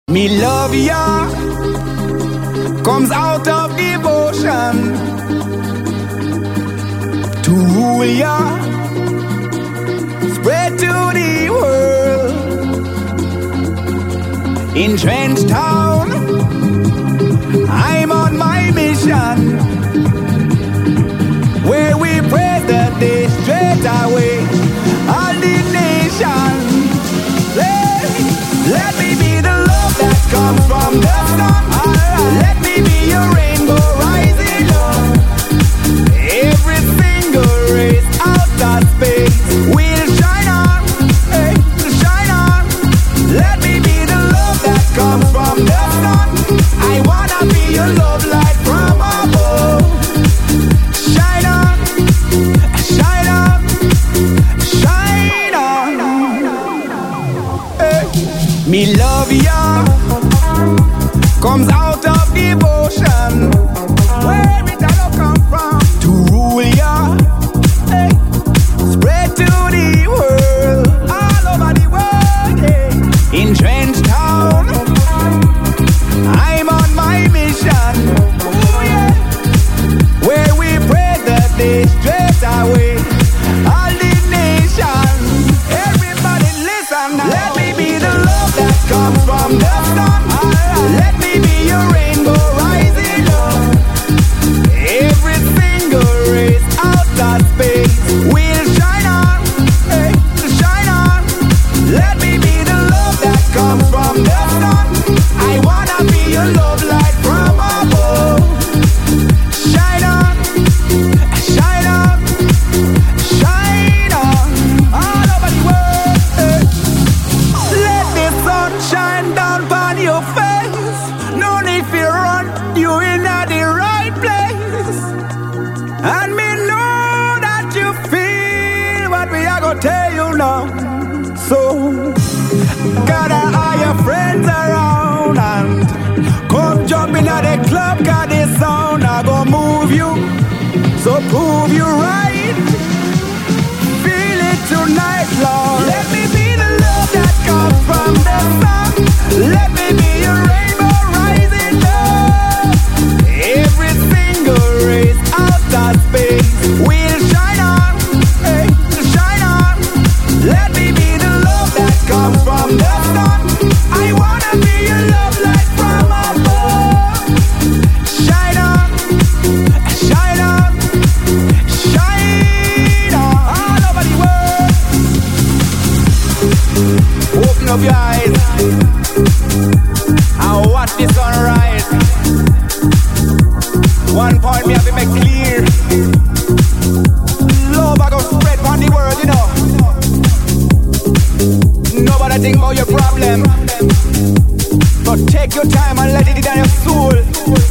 Me love ya comes out of devotion to rule ya, spread to the world. In Trench Town, I'm on my mission, where we pray the day straight away. All the nation, let me be the love that comes from the sun. Let me be your rainbow rising up. Every single race out of space will shine on, hey, shine on. Let me be the love that comes from the sun. I wanna be your love light from above. Shine on, shine on, shine on. Hey. Me love ya comes out of devotion, where it all come from, to rule ya, hey, spread to the world, all over the world, hey. In Trench Town, I'm on my mission, ooh, yeah, where we pray the day straight away. All the nation, everybody listen now. Let me be the love that comes from the sun. Let me be your rainbow rising up. Every single race out of space will shine on, hey, shine on. Let me be the love that comes from the sun. I wanna be your love light from above. Shine on, shine on, shine on, all over the world, hey. Let the sun shine down upon your face. No need for run, you in the right place. And me know that you feel what we are gonna tell you now. So gather all your friends around and come jump in at the club, 'cause this sound I gonna move you. So prove you right. Feel it tonight, Lord. Let me be the love that comes from the sun. Let me be your rainbow rising up. Every single race out of space will shine on, hey, shine on. Let me be the love that comes from the sun. I wanna be your love light from above. Shine on, shine on, shine on, all over the world. Open up your eyes and watch the sunrise. One point me have to make clear. Love I go spread on the world, you know. Nobody think about your problem, but take your time and let it in your soul.